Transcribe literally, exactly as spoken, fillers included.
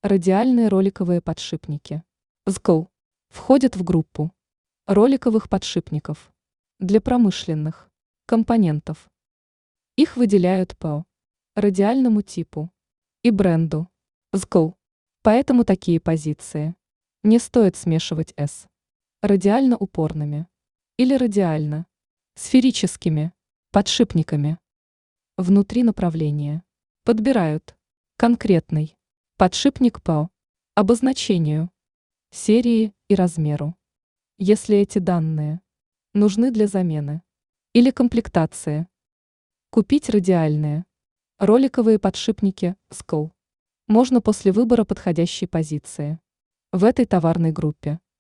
Радиальные роликовые подшипники. ЗКЛ. Входят в группу роликовых подшипников для промышленных компонентов. Их выделяют по радиальному типу и бренду ЗКЛ. Поэтому такие позиции не стоит смешивать с радиально упорными или радиально сферическими подшипниками. Внутри направления подбирают конкретный подшипник по обозначению, серии и размеру. Если эти данные нужны для замены или комплектации, купить радиальные роликовые подшипники ЗКЛ можно после выбора подходящей позиции в этой товарной группе.